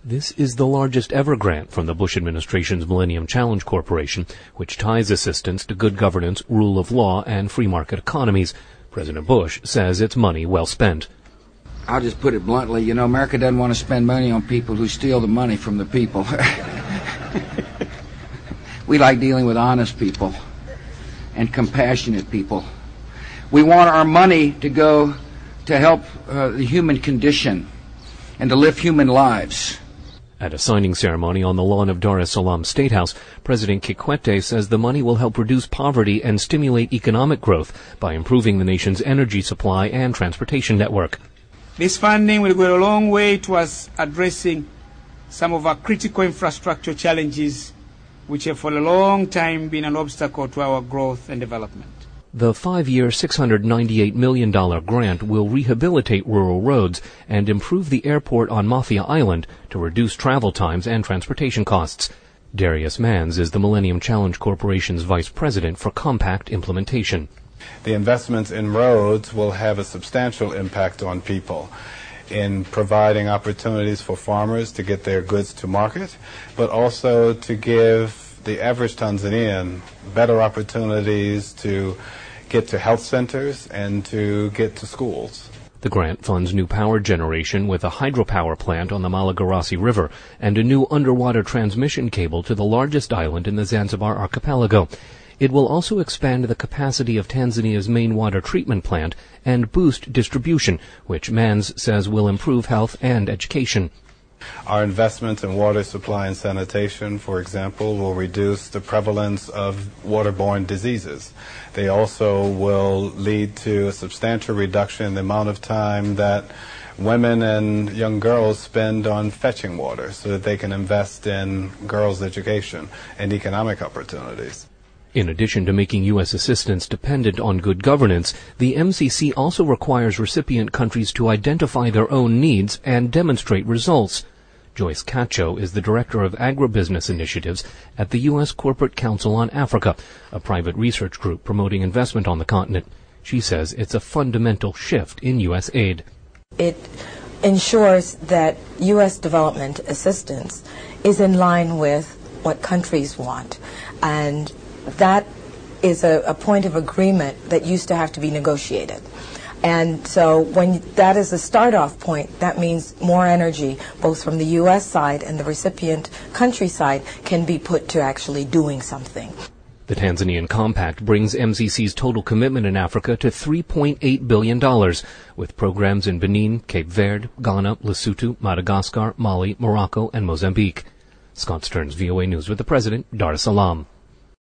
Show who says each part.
Speaker 1: This is the largest ever grant from the Bush administration's Millennium Challenge Corporation, which ties assistance to good governance, rule of law, and free market economies. President Bush says it's money well spent.
Speaker 2: I'll just put it bluntly, America doesn't want to spend money on people who steal the money from the people. We like dealing with honest people and compassionate people. We want our money to go to help the human condition and to lift human lives.
Speaker 1: At a signing ceremony on the lawn of Dar es Salaam State House, President Kikwete says the money will help reduce poverty and stimulate economic growth by improving the nation's energy supply and transportation network.
Speaker 3: This funding will go a long way towards addressing some of our critical infrastructure challenges, which have for a long time been an obstacle to our growth and development.
Speaker 1: The 5-year, $698 million grant will rehabilitate rural roads and improve the airport on Mafia Island to reduce travel times and transportation costs. Darius Manns is the Millennium Challenge Corporation's vice president for compact implementation.
Speaker 4: The investments in roads will have a substantial impact on people in providing opportunities for farmers to get their goods to market, but also to give the average Tanzanian better opportunities to get to health centers and to get to schools.
Speaker 1: The grant funds new power generation with a hydropower plant on the Malagarasi River and a new underwater transmission cable to the largest island in the Zanzibar archipelago. It will also expand the capacity of Tanzania's main water treatment plant and boost distribution, which Manns says will improve health and education.
Speaker 4: Our investments in water supply and sanitation, for example, will reduce the prevalence of waterborne diseases. They also will lead to a substantial reduction in the amount of time that women and young girls spend on fetching water so that they can invest in girls' education and economic opportunities.
Speaker 1: In addition to making U.S. assistance dependent on good governance, the MCC also requires recipient countries to identify their own needs and demonstrate results. Joyce Cacho is the Director of Agribusiness Initiatives at the U.S. Corporate Council on Africa, a private research group promoting investment on the continent. She says it's a fundamental shift in U.S. aid.
Speaker 5: It ensures that U.S. development assistance is in line with what countries want, and that is a point of agreement that used to have to be negotiated. And so when that is a start-off point, that means more energy, both from the U.S. side and the recipient country side, can be put to actually doing something.
Speaker 1: The Tanzanian Compact brings MCC's total commitment in Africa to $3.8 billion, with programs in Benin, Cape Verde, Ghana, Lesotho, Madagascar, Mali, Morocco, and Mozambique. Scott Stearns, VOA News with the President, Dar es Salaam.